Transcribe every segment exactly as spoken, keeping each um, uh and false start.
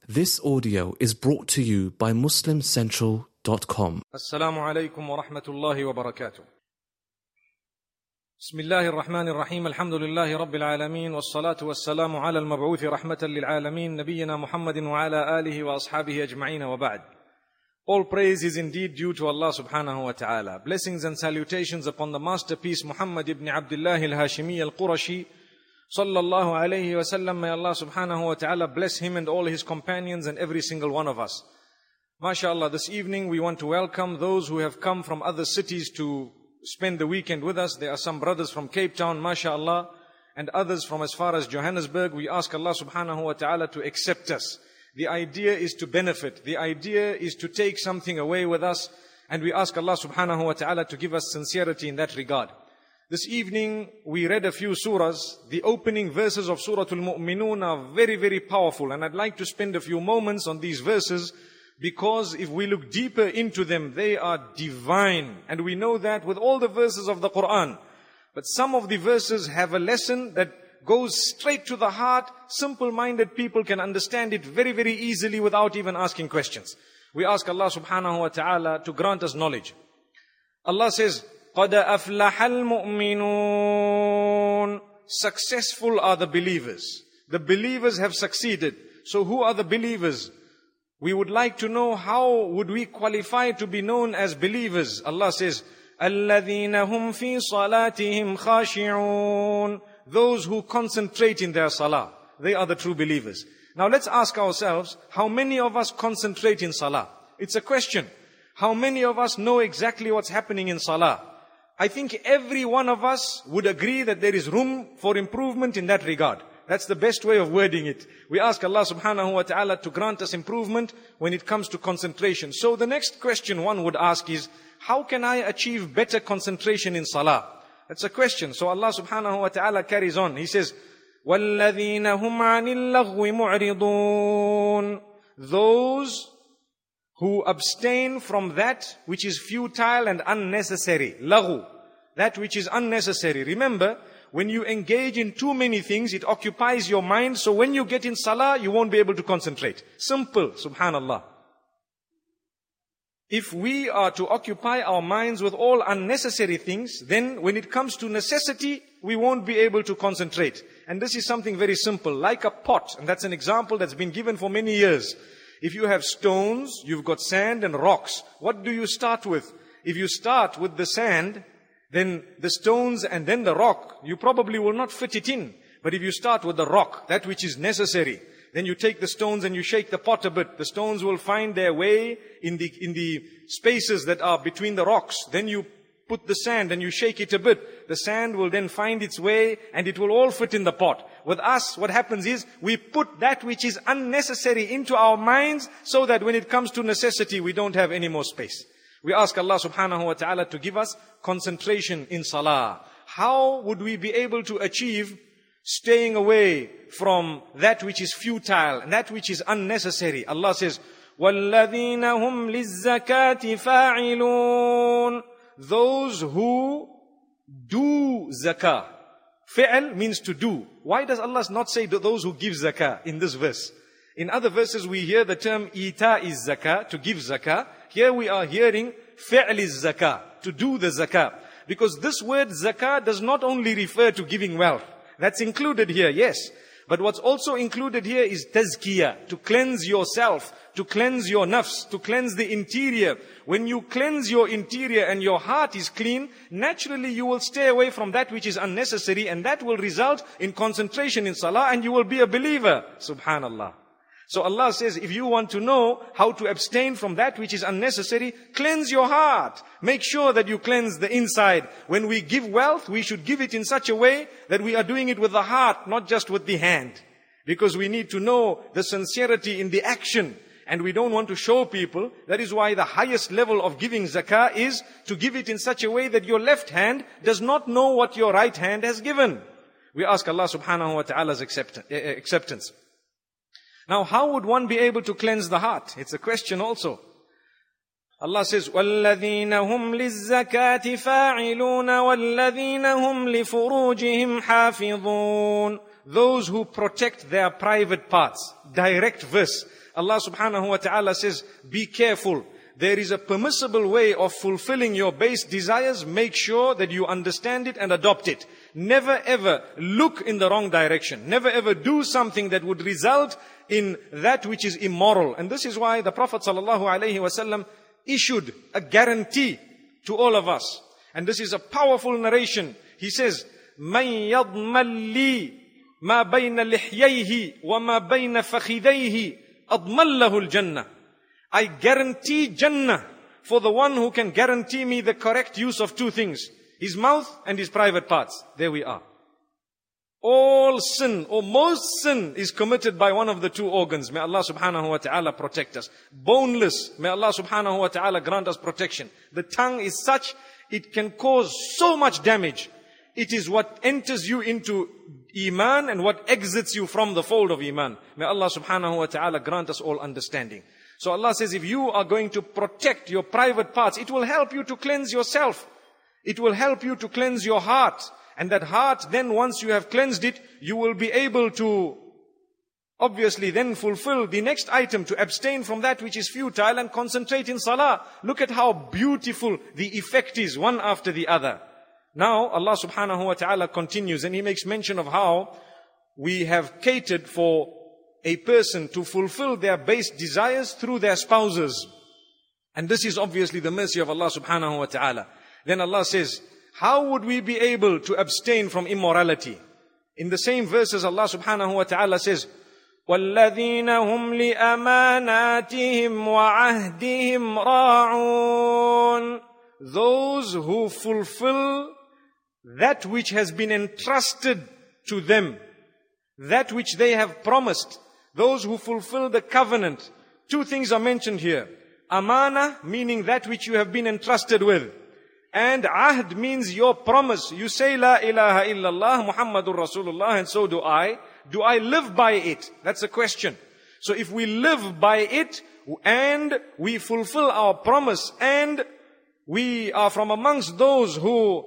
This audio is brought to you by Muslim Central dot com. Assalamu alaikum wa rahmatullahi wa barakatuh. Bismillahir Rahmanir Rahim. Alhamdulillahi Rabbil Alameen. Wassalatu wassalamu ala al-mab'uthi rahmatan lil alameen. Nabiyyina Muhammadin wa ala alihi wa ashabihi ajma'in wa ba'd. All praise is indeed due to Allah subhanahu wa ta'ala. Blessings and salutations upon the masterpiece Muhammad ibn Abdullah al-Hashimi al-Qurashi sallallahu alayhi wa sallam. May Allah subhanahu wa ta'ala bless him and all his companions and every single one of us. MashaAllah, this evening we want to welcome those who have come from other cities to spend the weekend with us. There are some brothers from Cape Town, MashaAllah, and others from as far as Johannesburg. We ask Allah subhanahu wa ta'ala to accept us. The idea is to benefit. The idea is to take something away with us. And we ask Allah subhanahu wa ta'ala to give us sincerity in that regard. This evening, we read a few surahs. The opening verses of Surah Al-Mu'minun are very, very powerful. And I'd like to spend a few moments on these verses because if we look deeper into them, they are divine. And we know that with all the verses of the Quran. But some of the verses have a lesson that goes straight to the heart. Simple-minded people can understand it very, very easily without even asking questions. We ask Allah subhanahu wa ta'ala to grant us knowledge. Allah says, قَدْ أَفْلَحَ الْمُؤْمِنُونَ. Successful are the believers. The believers have succeeded. So who are the believers? We would like to know how would we qualify to be known as believers. Allah says, الَّذِينَ هُمْ فِي صَلَاتِهِمْ خَاشِعُونَ. Those who concentrate in their salah. They are the true believers. Now let's ask ourselves, how many of us concentrate in salah? It's a question. How many of us know exactly what's happening in salah? I think every one of us would agree that there is room for improvement in that regard. That's the best way of wording it. We ask Allah subhanahu wa ta'ala to grant us improvement when it comes to concentration. So the next question one would ask is, how can I achieve better concentration in salah? That's a question. So Allah subhanahu wa ta'ala carries on. He says, وَالَّذِينَ هُمْ عَنِ اللَّغْوِ مُعْرِضُونَ. Those who abstain from that which is futile and unnecessary. Laghu. That which is unnecessary. Remember, when you engage in too many things, it occupies your mind. So when you get in salah, you won't be able to concentrate. Simple, subhanallah. If we are to occupy our minds with all unnecessary things, then when it comes to necessity, we won't be able to concentrate. And this is something very simple, like a pot. And that's an example that's been given for many years. If you have stones, you've got sand and rocks. What do you start with? If you start with the sand, then the stones and then the rock, you probably will not fit it in. But if you start with the rock, that which is necessary, then you take the stones and you shake the pot a bit. The stones will find their way in the, in the spaces that are between the rocks. Then you put the sand and you shake it a bit. The sand will then find its way and it will all fit in the pot. With us, what happens is, we put that which is unnecessary into our minds so that when it comes to necessity, we don't have any more space. We ask Allah subhanahu wa ta'ala to give us concentration in salah. How would we be able to achieve staying away from that which is futile and that which is unnecessary? Allah says, وَالَّذِينَ هُمْ لِلزَّكَاةِ فَاعِلُونَ. Those who do zakah. Fi'al means to do. Why does Allah not say those who give zakah in this verse? In other verses we hear the term ita is zakah, to give zakah. Here we are hearing fi'al is zakah, to do the zakah. Because this word zakah does not only refer to giving wealth. That's included here, yes. But what's also included here is tazkiyah, to cleanse yourself, to cleanse your nafs, to cleanse the interior. When you cleanse your interior and your heart is clean, naturally you will stay away from that which is unnecessary, and that will result in concentration in salah, and you will be a believer. Subhanallah. So Allah says, if you want to know how to abstain from that which is unnecessary, cleanse your heart. Make sure that you cleanse the inside. When we give wealth, we should give it in such a way that we are doing it with the heart, not just with the hand. Because we need to know the sincerity in the action. And we don't want to show people. That is why the highest level of giving zakah is to give it in such a way that your left hand does not know what your right hand has given. We ask Allah subhanahu wa ta'ala's acceptance. Now, how would one be able to cleanse the heart? It's a question also. Allah says, وَالَّذِينَ هُمْ لِلزَّكَاةِ فَاعِلُونَ وَالَّذِينَ هُمْ لِفُرُوجِهِمْ حَافِظُونَ. Those who protect their private parts. Direct verse. Allah subhanahu wa ta'ala says, be careful. There is a permissible way of fulfilling your base desires. Make sure that you understand it and adopt it. Never ever look in the wrong direction. Never ever do something that would result in that which is immoral. And this is why the Prophet sallallahu alaihi wasallam issued a guarantee to all of us. And this is a powerful narration. He says, مَنْ يَضْمَنْ لِي مَا بَيْنَ لِحْيَيْهِ وَمَا بَيْنَ فَخِذَيْهِ أَضْمَنْ لَهُ الْجَنَّةِ. I guarantee Jannah for the one who can guarantee me the correct use of two things. His mouth and his private parts. There we are. All sin, or most sin, is committed by one of the two organs. May Allah subhanahu wa ta'ala protect us. Boneless, may Allah subhanahu wa ta'ala grant us protection. The tongue is such, it can cause so much damage. It is what enters you into Iman and what exits you from the fold of Iman. May Allah subhanahu wa ta'ala grant us all understanding. So Allah says, if you are going to protect your private parts, it will help you to cleanse yourself. It will help you to cleanse your heart. And that heart, then once you have cleansed it, you will be able to obviously then fulfill the next item, to abstain from that which is futile and concentrate in salah. Look at how beautiful the effect is, one after the other. Now Allah subhanahu wa ta'ala continues, and He makes mention of how we have catered for a person to fulfill their base desires through their spouses. And this is obviously the mercy of Allah subhanahu wa ta'ala. Then Allah says, how would we be able to abstain from immorality? In the same verses, Allah subhanahu wa ta'ala says, وَالَّذِينَ هُمْ لِأَمَانَاتِهِمْ وَعَهْدِهِمْ رَاعُونَ. Those who fulfill that which has been entrusted to them, that which they have promised, those who fulfill the covenant. Two things are mentioned here. Amana, meaning that which you have been entrusted with. And ahd means your promise. You say La ilaha illallah Muhammadur Rasulullah, and so do I. Do I live by it? That's a question. So if we live by it and we fulfill our promise and we are from amongst those who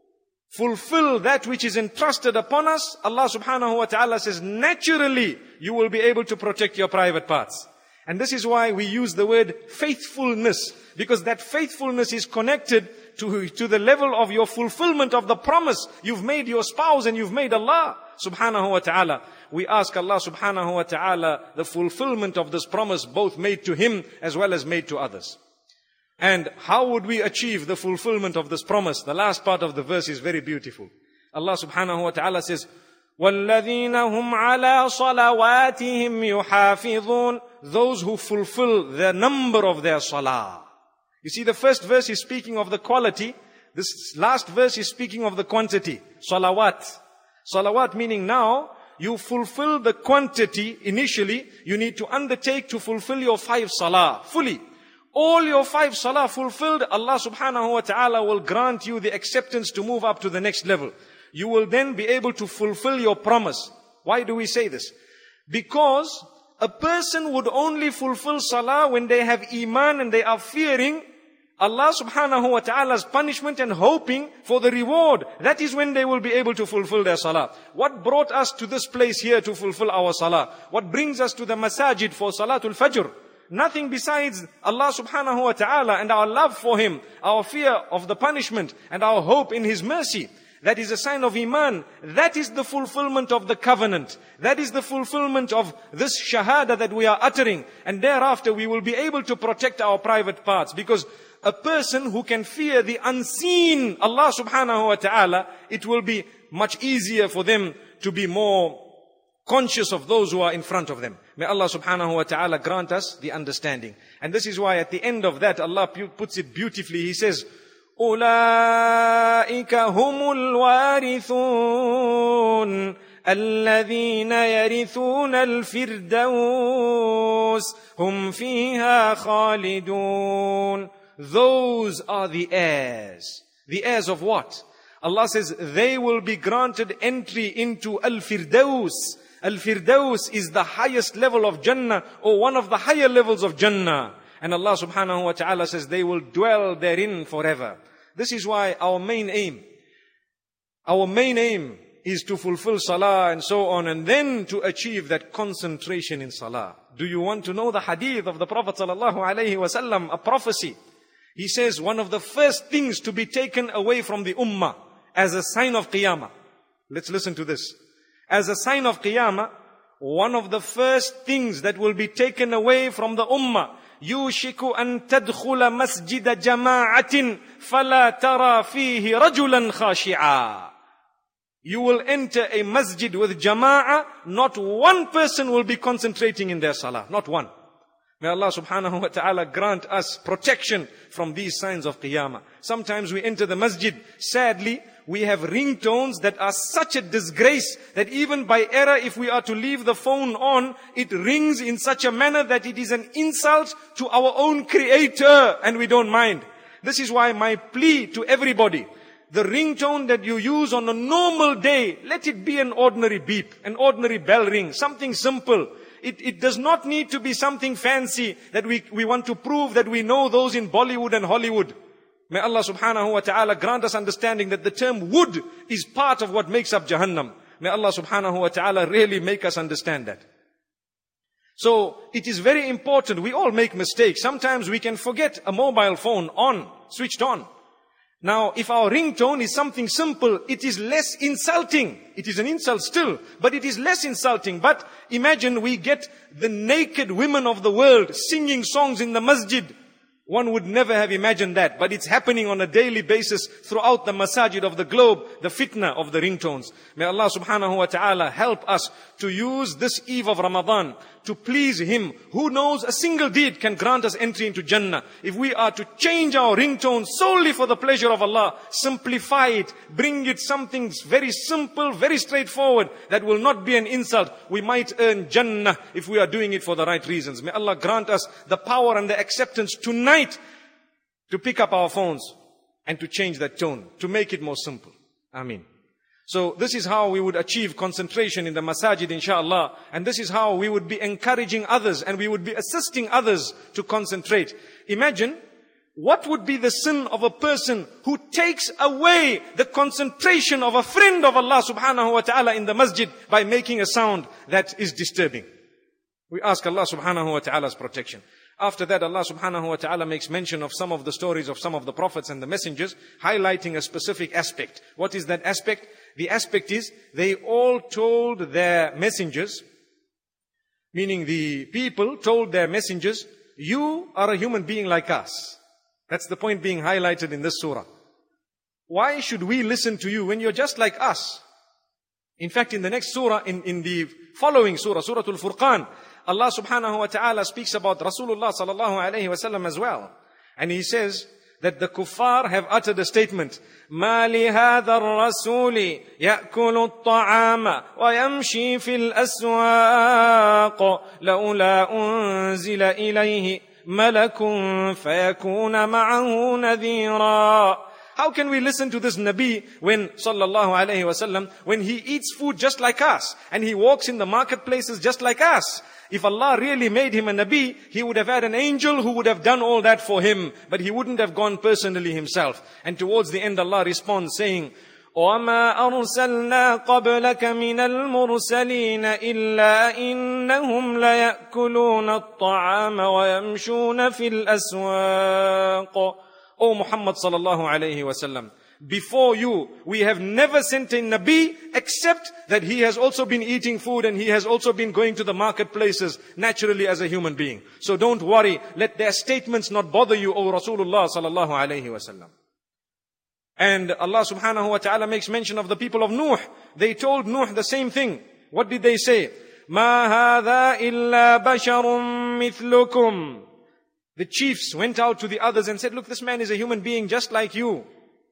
fulfill that which is entrusted upon us, Allah subhanahu wa ta'ala says, naturally you will be able to protect your private parts. And this is why we use the word faithfulness, because that faithfulness is connected to, to the level of your fulfillment of the promise you've made your spouse and you've made Allah subhanahu wa ta'ala. We ask Allah subhanahu wa ta'ala the fulfillment of this promise, both made to Him as well as made to others. And how would we achieve the fulfillment of this promise? The last part of the verse is very beautiful. Allah subhanahu wa ta'ala says, وَالَّذِينَ هُمْ عَلَىٰ صَلَوَاتِهِمْ يُحَافِظُونَ. Those who fulfill the number of their salah. You see, the first verse is speaking of the quality. This last verse is speaking of the quantity. Salawat. Salawat meaning now, you fulfill the quantity initially. You need to undertake to fulfill your five salah fully. All your five salah fulfilled, Allah subhanahu wa ta'ala will grant you the acceptance to move up to the next level. You will then be able to fulfill your promise. Why do we say this? Because a person would only fulfill salah when they have iman and they are fearing Allah subhanahu wa ta'ala's punishment and hoping for the reward. That is when they will be able to fulfill their salah. What brought us to this place here to fulfill our salah? What brings us to the masajid for salatul fajr? Nothing besides Allah subhanahu wa ta'ala and our love for Him, our fear of the punishment and our hope in His mercy. That is a sign of iman. That is the fulfillment of the covenant. That is the fulfillment of this shahada that we are uttering. And thereafter we will be able to protect our private parts. Because a person who can fear the unseen Allah subhanahu wa ta'ala, it will be much easier for them to be more conscious of those who are in front of them. May Allah subhanahu wa ta'ala grant us the understanding. And this is why at the end of that, Allah puts it beautifully. He says, أُولَٰئِكَ هُمُ الْوَارِثُونَ الَّذِينَ يَرِثُونَ الْفِرْدَوْسَ هُمْ فِيهَا خَالِدُونَ. Those are the heirs. The heirs of what? Allah says they will be granted entry into Al-Firdaus. Al-Firdaus is the highest level of Jannah, or one of the higher levels of Jannah. And Allah subhanahu wa ta'ala says they will dwell therein forever. This is why our main aim, our main aim is to fulfill salah and so on, and then to achieve that concentration in salah. Do you want to know the hadith of the Prophet sallallahu alaihi wasallam, a prophecy? He says one of the first things to be taken away from the ummah as a sign of qiyamah. Let's listen to this. As a sign of qiyamah, one of the first things that will be taken away from the ummah, يوشك أن تدخل مسجد جماعة فلا ترى فيه رجلا خاشعا. You will enter a masjid with jama'ah, not one person will be concentrating in their salah. Not one. May Allah subhanahu wa ta'ala grant us protection from these signs of qiyamah. Sometimes we enter the masjid, sadly, we have ringtones that are such a disgrace that even by error, if we are to leave the phone on, it rings in such a manner that it is an insult to our own creator, and we don't mind. This is why my plea to everybody, the ringtone that you use on a normal day, let it be an ordinary beep, an ordinary bell ring, something simple. It, it does not need to be something fancy that we, we want to prove that we know those in Bollywood and Hollywood. May Allah subhanahu wa ta'ala grant us understanding that the term wood is part of what makes up Jahannam. May Allah subhanahu wa ta'ala really make us understand that. So, it is very important. We all make mistakes. Sometimes we can forget a mobile phone on, switched on. Now, if our ringtone is something simple, it is less insulting. It is an insult still, but it is less insulting. But imagine we get the naked women of the world singing songs in the masjid. One would never have imagined that, but it's happening on a daily basis throughout the masajid of the globe, the fitna of the ringtones. May Allah subhanahu wa ta'ala help us to use this eve of Ramadan to please Him. Who knows, a single deed can grant us entry into Jannah. If we are to change our ringtone solely for the pleasure of Allah, simplify it, bring it something very simple, very straightforward, that will not be an insult, we might earn Jannah if we are doing it for the right reasons. May Allah grant us the power and the acceptance tonight to pick up our phones and to change that tone, to make it more simple. Ameen. So this is how we would achieve concentration in the masajid, inshallah. And this is how we would be encouraging others and we would be assisting others to concentrate. Imagine, what would be the sin of a person who takes away the concentration of a friend of Allah subhanahu wa ta'ala in the masjid by making a sound that is disturbing? We ask Allah subhanahu wa ta'ala's protection. After that, Allah subhanahu wa ta'ala makes mention of some of the stories of some of the prophets and the messengers, highlighting a specific aspect. What is that aspect? The aspect is, they all told their messengers, meaning the people told their messengers, you are a human being like us. That's the point being highlighted in this surah. Why should we listen to you when you're just like us? In fact, in the next surah, in, in the following surah, Surah Al-Furqan, Allah subhanahu wa ta'ala speaks about Rasulullah sallallahu alayhi wa sallam as well. And He says that the kuffar have uttered a statement, مَا لِهَذَا الرَّسُولِ يَأْكُلُ الطَّعَامَ وَيَمْشِي فِي الْأَسْوَاقِ لَوْلَا أُنزِلَ إِلَيْهِ مَلَكٌ فَيَكُونَ مَعَهُ نَذِيرًا. How can we listen to this Nabi when, sallallahu alayhi wa sallam, when he eats food just like us, and he walks in the marketplaces just like us? If Allah really made him a Nabi, He would have had an angel who would have done all that for him, but He wouldn't have gone personally Himself. And towards the end Allah responds saying, وَمَا أَرْسَلْنَا قَبْلَكَ مِنَ الْمُرْسَلِينَ إِلَّا إِنَّهُمْ لَيَأْكُلُونَ الطَّعَامَ وَيَمْشُونَ فِي الْأَسْوَاقِ. O Muhammad sallallahu alayhi wa sallam, before you, we have never sent a Nabi except that he has also been eating food and he has also been going to the marketplaces naturally as a human being. So don't worry, let their statements not bother you, O Rasulullah sallallahu alayhi wa sallam. And Allah subhanahu wa ta'ala makes mention of the people of Nuh. They told Nuh the same thing. What did they say? مَا هَذَا إِلَّا بَشَرٌ مِثْلُكُمْ. The chiefs went out to the others and said, look, this man is a human being just like you.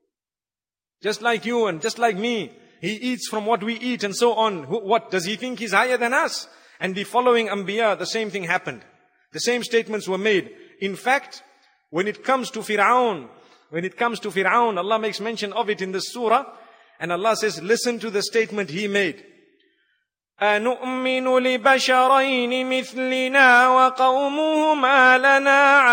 Just like you and just like me. He eats from what we eat and so on. What, does he think he's higher than us? And the following Anbiya, the same thing happened. The same statements were made. In fact, when it comes to Fir'aun, when it comes to Fir'aun, Allah makes mention of it in this surah. And Allah says, listen to the statement he made. أَنُؤْمِنُ لِبَشَرَيْنِ مِثْلِنَا وَقَوْمُهُمَا لَنَا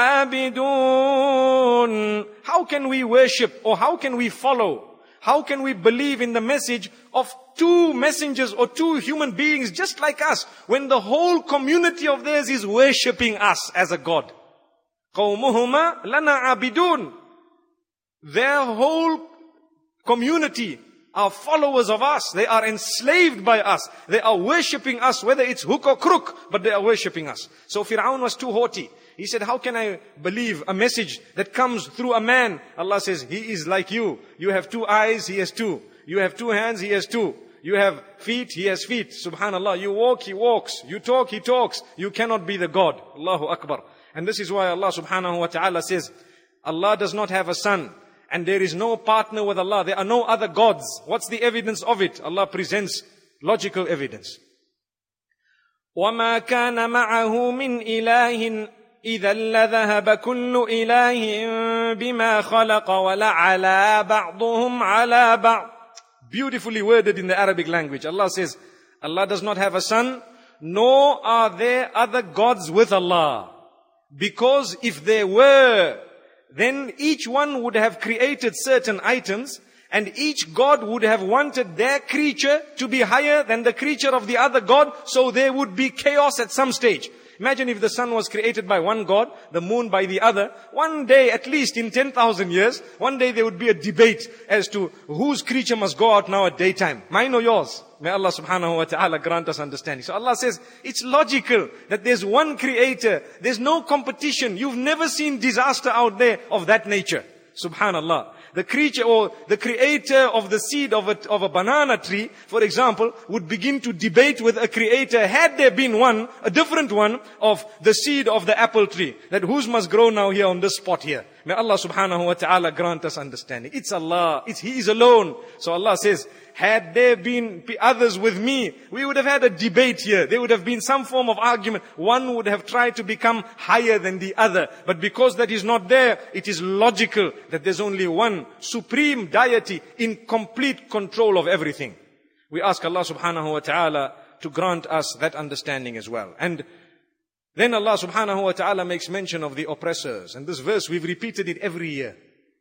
عَابِدُونَ. How can we worship, or how can we follow, how can we believe in the message of two messengers or two human beings just like us, when the whole community of theirs is worshipping us as a God? قَوْمُهُمَا لَنَا عَابِدُونَ. Their whole community are followers of us. They are enslaved by us. They are worshipping us, whether it's hook or crook, but they are worshipping us. So Fir'aun was too haughty. He said, how can I believe a message that comes through a man? Allah says, he is like you. You have two eyes, he has two. You have two hands, he has two. You have feet, he has feet. Subhanallah. You walk, he walks. You talk, he talks. You cannot be the God. Allahu Akbar. And this is why Allah subhanahu wa ta'ala says, Allah does not have a son. And there is no partner with Allah. There are no other gods. What's the evidence of it? Allah presents logical evidence. وَمَا كَانَ مَعَهُ مِنْ إِلَهٍ إِذًا لَذَهَبَ كُلُّ إِلَهٍ بِمَا خَلَقَ وَلَعَلَى بَعْضُهُمْ عَلَى بَعْضٍ. Beautifully worded in the Arabic language. Allah says, Allah does not have a son, nor are there other gods with Allah. Because if there were, then each one would have created certain items, and each God would have wanted their creature to be higher than the creature of the other God, so there would be chaos at some stage. Imagine if the sun was created by one God, the moon by the other. One day, at least in ten thousand years, one day there would be a debate as to whose creature must go out now at daytime. Mine or yours? May Allah subhanahu wa ta'ala grant us understanding. So Allah says, it's logical that there's one creator. There's no competition. You've never seen disaster out there of that nature. Subhanallah. The creature or the creator of the seed of a, of a banana tree, for example, would begin to debate with a creator, had there been one, a different one, of the seed of the apple tree. That whose must grow now here on this spot here. May Allah subhanahu wa ta'ala grant us understanding. It's Allah. It's He is alone. So Allah says, had there been others with me, we would have had a debate here. There would have been some form of argument. One would have tried to become higher than the other. But because that is not there, it is logical that there's only one supreme deity in complete control of everything. We ask Allah subhanahu wa ta'ala to grant us that understanding as well. And then Allah subhanahu wa ta'ala makes mention of the oppressors. And this verse, we've repeated it every year.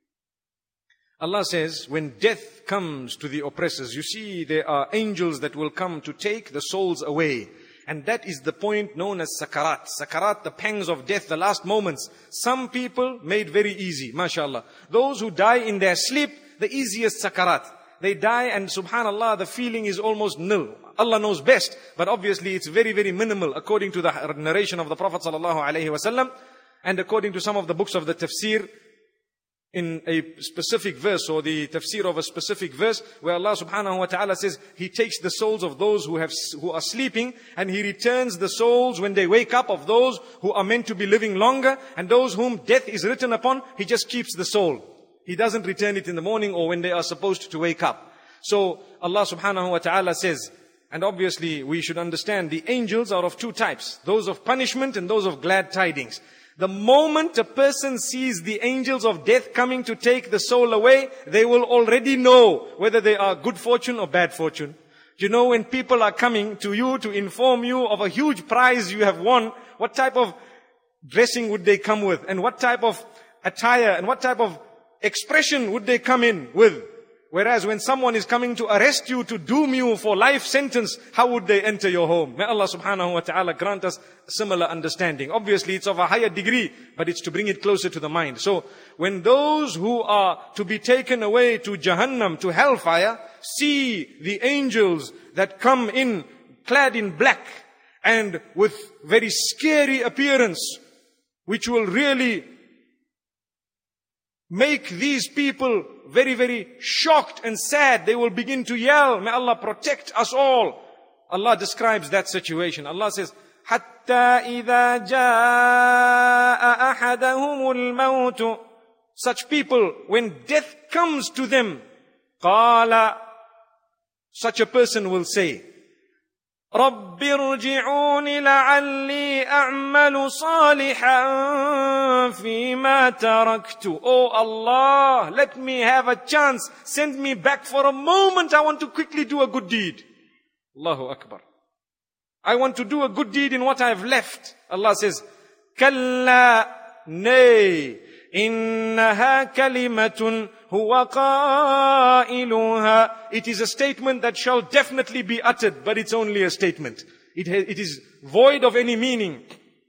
Allah says, when death comes to the oppressors, you see there are angels that will come to take the souls away. And that is the point known as sakarat. Sakarat, the pangs of death, the last moments. Some people made very easy, mashallah. Those who die in their sleep, the easiest sakarat. They die and subhanallah, the feeling is almost nil. Allah knows best, but obviously it's very, very minimal according to the narration of the Prophet sallallahu alaihi wasallam, and according to some of the books of the tafsir, in a specific verse or the tafsir of a specific verse where Allah subhanahu wa ta'ala says He takes the souls of those who have who are sleeping, and He returns the souls when they wake up of those who are meant to be living longer, and those whom death is written upon, He just keeps the soul. He doesn't return it in the morning or when they are supposed to wake up. So Allah subhanahu wa ta'ala says, and obviously we should understand the angels are of two types, those of punishment and those of glad tidings. The moment a person sees the angels of death coming to take the soul away, they will already know whether they are good fortune or bad fortune. You know, when people are coming to you to inform you of a huge prize you have won, what type of dressing would they come with? And what type of attire and what type of expression would they come in with? Whereas when someone is coming to arrest you, to doom you for life sentence, how would they enter your home? May Allah subhanahu wa ta'ala grant us similar understanding. Obviously it's of a higher degree, but it's to bring it closer to the mind. So when those who are to be taken away to Jahannam, to hellfire, see the angels that come in clad in black and with very scary appearance, which will really make these people very, very shocked and sad. They will begin to yell, may Allah protect us all. Allah describes that situation. Allah says, حَتَّى إِذَا جَاءَ أَحَدَهُمُ الْمَوْتُ. Such people, when death comes to them, قَالَ, such a person will say, رَبِّ ارْجِعُونِ لَعَلِّي أَعْمَلُ صَالِحًا فِي مَا تَرَكْتُ. Oh Allah, let me have a chance. Send me back for a moment. I want to quickly do a good deed. Allahu Akbar. I want to do a good deed in what I have left. Allah says, Kalla, nay, innaha kalimatun huwa qailuha. It is a statement that shall definitely be uttered, but it's only a statement. It, ha- it is void of any meaning.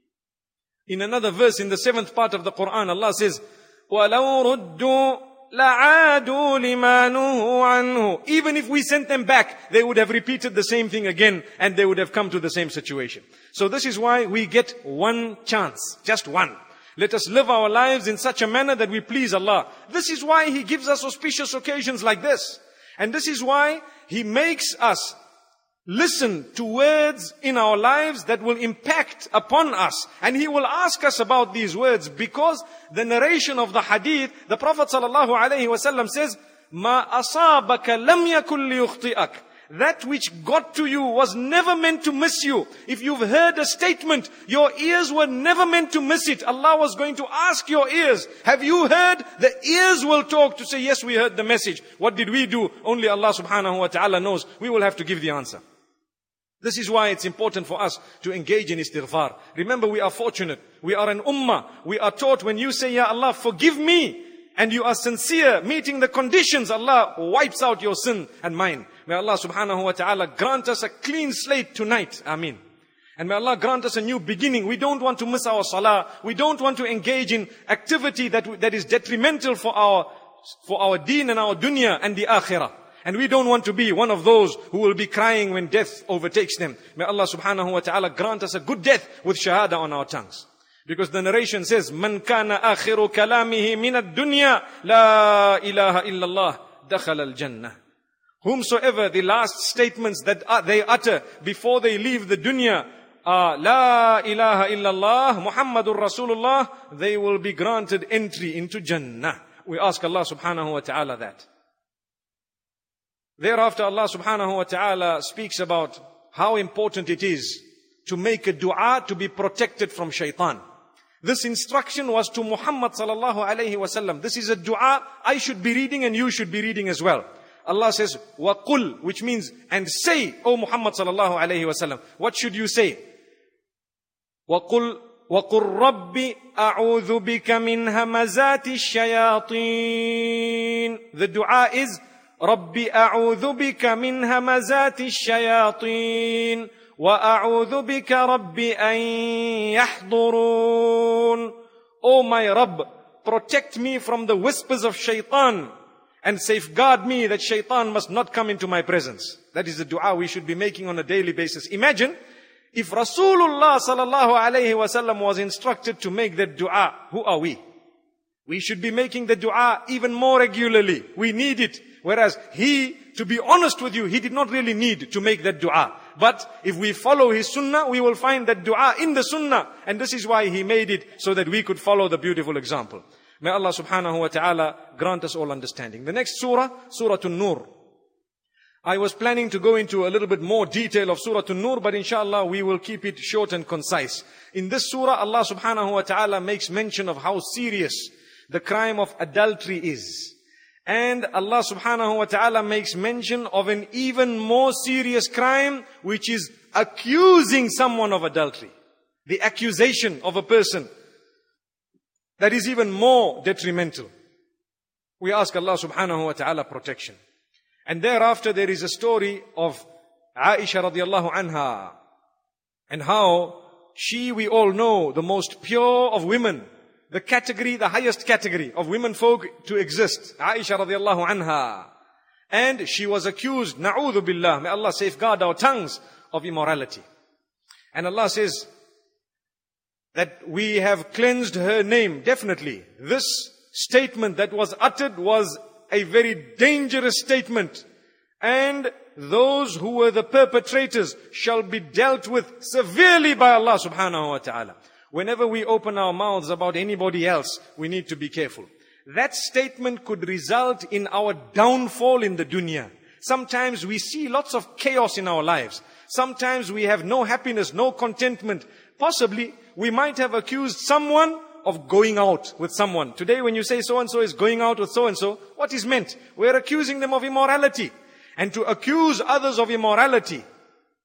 In another verse, in the seventh part of the Quran, Allah says, وَلَوْ رُدُّوا لَعَادُوا لِمَا نُهُوا عَنْهُ. Even if we sent them back, they would have repeated the same thing again, and they would have come to the same situation. So this is why we get one chance, just one. Let us live our lives in such a manner that we please Allah. This is why He gives us auspicious occasions like this. And this is why He makes us listen to words in our lives that will impact upon us. And He will ask us about these words, because the narration of the hadith, the Prophet sallallahu alaihi wasallam says, "Ma asabaka lam yakun liyukhti'ak." That which got to you was never meant to miss you. If you've heard a statement, your ears were never meant to miss it. Allah was going to ask your ears, have you heard? The ears will talk to say, yes, we heard the message. What did we do? Only Allah subhanahu wa ta'ala knows. We will have to give the answer. This is why it's important for us to engage in istighfar. Remember, we are fortunate. We are an ummah. We are taught when you say, Ya Allah, forgive me, and you are sincere, meeting the conditions, Allah wipes out your sin and mine. May Allah subhanahu wa ta'ala grant us a clean slate tonight. Ameen. And may Allah grant us a new beginning. We don't want to miss our salah. We don't want to engage in activity that, that is detrimental for our, for our deen and our dunya and the akhirah. And we don't want to be one of those who will be crying when death overtakes them. May Allah subhanahu wa ta'ala grant us a good death with shahada on our tongues. Because the narration says, Man kana akhiru kalamihi min ad-dunya, la ilaha illallah, dakhala al-jannah. Whomsoever the last statements that they utter before they leave the dunya are, La ilaha illallah, Muhammadur Rasulullah, they will be granted entry into Jannah. We ask Allah subhanahu wa ta'ala that. Thereafter, Allah subhanahu wa ta'ala speaks about how important it is to make a dua to be protected from shaitan. This instruction was to Muhammad sallallahu alayhi wa sallam. This is a dua I should be reading and you should be reading as well. Allah says, وَقُلْ, which means, and say, O Muhammad sallallahu alayhi wa sallam. What should you say? وَقُلْ وَقُلْ رَبِّ أَعُوذُ بِكَ مِنْ هَمَزَاتِ الشَّيَاطِينَ. The dua is, رَبِّ أَعُوذُ بِكَ مِنْ هَمَزَاتِ الشَّيَاطِينَ وَأَعُوذُ بِكَ رَبِّ أَنْ يَحْضُرُونَ. O my Rabb, protect me from the whispers of shaitan and safeguard me that shaitan must not come into my presence. That is the dua we should be making on a daily basis. Imagine if Rasulullah sallallahu alayhi wa sallam was instructed to make that dua. Who are we? We should be making the dua even more regularly. We need it. Whereas he, to be honest with you, he did not really need to make that dua. But if we follow his sunnah, we will find that dua in the sunnah. And this is why he made it, so that we could follow the beautiful example. May Allah subhanahu wa ta'ala grant us all understanding. The next surah, Surah An-Nur. I was planning to go into a little bit more detail of Surah An-Nur, but inshallah we will keep it short and concise. In this surah, Allah subhanahu wa ta'ala makes mention of how serious the crime of adultery is. And Allah subhanahu wa ta'ala makes mention of an even more serious crime, which is accusing someone of adultery. The accusation of a person. That is even more detrimental. We ask Allah subhanahu wa ta'ala protection. And thereafter there is a story of Aisha radiallahu anha. And how she, we all know, the most pure of women. The category, the highest category of women folk to exist. Aisha radiallahu anha. And she was accused, na'udhu billah, may Allah safeguard our tongues, of immorality. And Allah says that we have cleansed her name. Definitely. This statement that was uttered was a very dangerous statement. And those who were the perpetrators shall be dealt with severely by Allah subhanahu wa ta'ala. Whenever we open our mouths about anybody else, we need to be careful. That statement could result in our downfall in the dunya. Sometimes we see lots of chaos in our lives. Sometimes we have no happiness, no contentment. Possibly, we might have accused someone of going out with someone. Today when you say so-and-so is going out with so-and-so, what is meant? We're accusing them of immorality. And to accuse others of immorality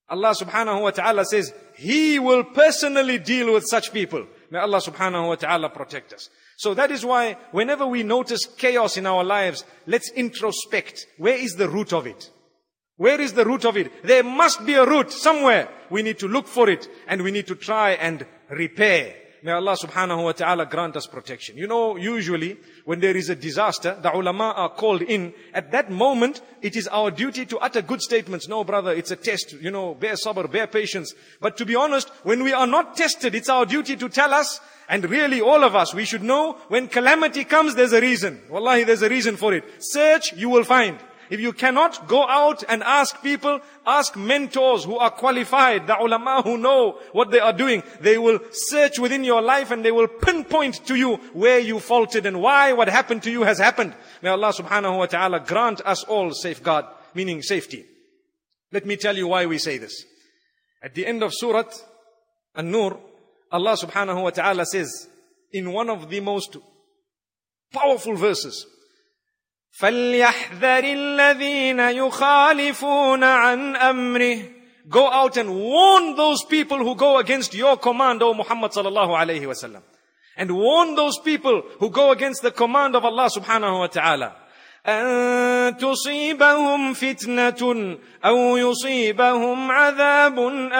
Allah subhanahu wa ta'ala says, He will personally deal with such people. May Allah subhanahu wa ta'ala protect us. So that is why whenever we notice chaos in our lives, let's introspect. Where is the root of it? Where is the root of it? There must be a root somewhere. We need to look for it and we need to try and repair. May Allah subhanahu wa ta'ala grant us protection. You know, usually when there is a disaster, the ulama are called in. At that moment, it is our duty to utter good statements. No, brother, it's a test. You know, bear sabr, bear patience. But to be honest, when we are not tested, it's our duty to tell us. And really, all of us, we should know when calamity comes, there's a reason. Wallahi, there's a reason for it. Search, you will find. If you cannot, go out and ask people, ask mentors who are qualified, the ulama who know what they are doing. They will search within your life and they will pinpoint to you where you faulted and why what happened to you has happened. May Allah subhanahu wa ta'ala grant us all safeguard, meaning safety. Let me tell you why we say this. At the end of Surah An-Nur, Allah subhanahu wa ta'ala says in one of the most powerful verses, فَلْيَحْذَرِ الَّذِينَ يُخَالِفُونَ عَنْ أَمْرِهِ. Go out and warn those people who go against your command, O Muhammad sallallahu alayhi wasallam. And warn those people who go against the command of Allah subhanahu wa ta'ala. أَن تُصِيبَهُمْ فِتْنَةٌ أَوْ يُصِيبَهُمْ عَذَابٌ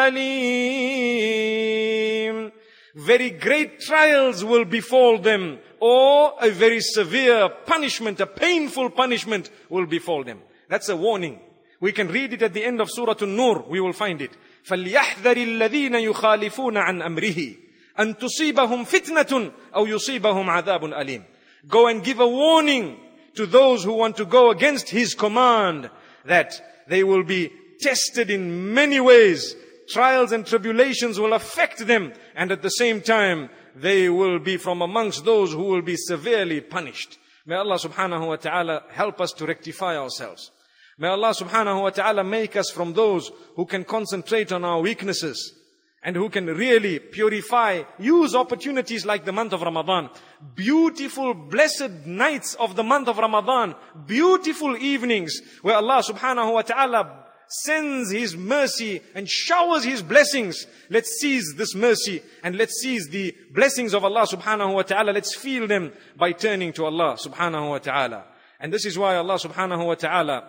أَلِيمٌ. Very great trials will befall them, or a very severe punishment, a painful punishment will befall them. That's a warning. We can read it at the end of Surah An-Nur. We will find it. فَلْيَحْذَرِ الَّذِينَ يُخَالِفُونَ عَنْ أَمْرِهِ أَن تُصِيبَهُمْ فِتْنَةٌ أَوْ يُصِيبَهُمْ عَذَابٌ أَلِيمٌ. Go and give a warning to those who want to go against His command, that they will be tested in many ways. Trials and tribulations will affect them, and at the same time, they will be from amongst those who will be severely punished. May Allah subhanahu wa ta'ala help us to rectify ourselves. May Allah subhanahu wa ta'ala make us from those who can concentrate on our weaknesses and who can really purify, use opportunities like the month of Ramadan. Beautiful, blessed nights of the month of Ramadan. Beautiful evenings where Allah subhanahu wa ta'ala sends His mercy and showers His blessings. Let's seize this mercy and let's seize the blessings of Allah subhanahu wa ta'ala. Let's feel them by turning to Allah subhanahu wa ta'ala. And this is why Allah subhanahu wa ta'ala,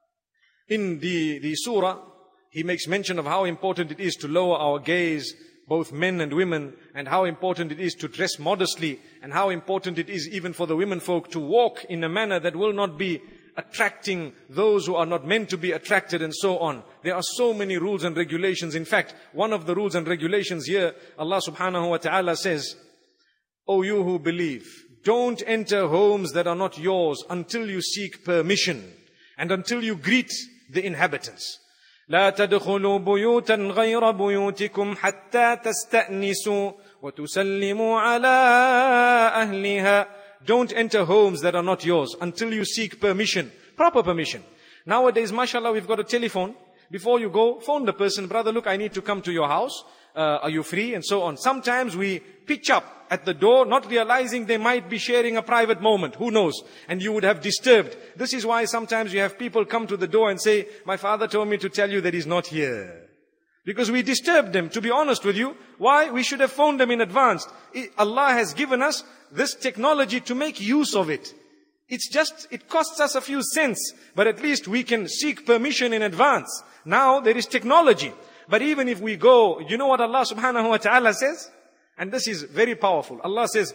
in the, the surah, He makes mention of how important it is to lower our gaze, both men and women, and how important it is to dress modestly, and how important it is even for the women folk to walk in a manner that will not be attracting those who are not meant to be attracted, and so on. There are so many rules and regulations. In fact, one of the rules and regulations here, Allah subhanahu wa ta'ala says, O you who believe, don't enter homes that are not yours until you seek permission and until you greet the inhabitants. لا تدخلوا بيوتا غير بيوتكم حتى تستأنسوا وتسلموا على أهلها. Don't enter homes that are not yours until you seek permission, proper permission. Nowadays, mashallah, we've got a telephone. Before you go, phone the person, brother, look, I need to come to your house. Uh, are you free? And so on. Sometimes we pitch up at the door, not realizing they might be sharing a private moment. Who knows? And you would have disturbed. This is why sometimes you have people come to the door and say, my father told me to tell you that he's not here. Because we disturbed them, to be honest with you. Why? We should have phoned them in advance. Allah has given us this technology to make use of it. It's just, it costs us a few cents, but at least we can seek permission in advance. Now there is technology. But even if we go, you know what Allah subhanahu wa ta'ala says? And this is very powerful. Allah says,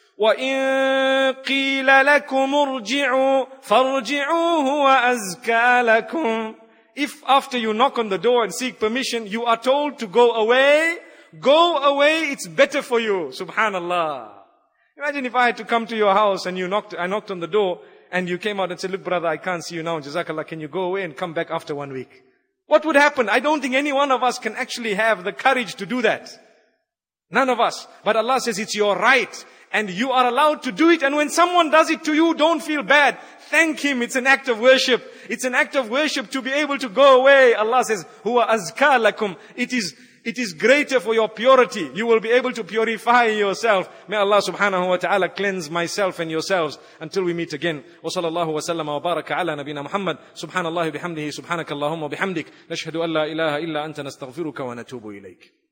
وَإِن قِيلَ لَكُمُ ارْجِعُوا فَارْجِعُوا هُوَ أَزْكَى لَكُمْ. If after you knock on the door and seek permission, you are told to go away, go away, it's better for you. Subhanallah. Imagine if I had to come to your house and you knocked, I knocked on the door and you came out and said, look brother, I can't see you now. Jazakallah, can you go away and come back after one week? What would happen? I don't think any one of us can actually have the courage to do that. None of us. But Allah says it's your right and you are allowed to do it. And when someone does it to you, don't feel bad. Thank him. It's an act of worship. It's an act of worship to be able to go away. Allah says, Huwa azka lakum. It is It is greater for your purity. You will be able to purify yourself. May Allah subhanahu wa ta'ala cleanse myself and yourselves until we meet again. Wa sallallahu wa sallama wa baraka ala nabina Muhammad. Subhanallah bihamdihi, subhanakallahumma bihamdik. Nashhadu an la ilaha illa anta nastaghfiruka wa natubu ilayk.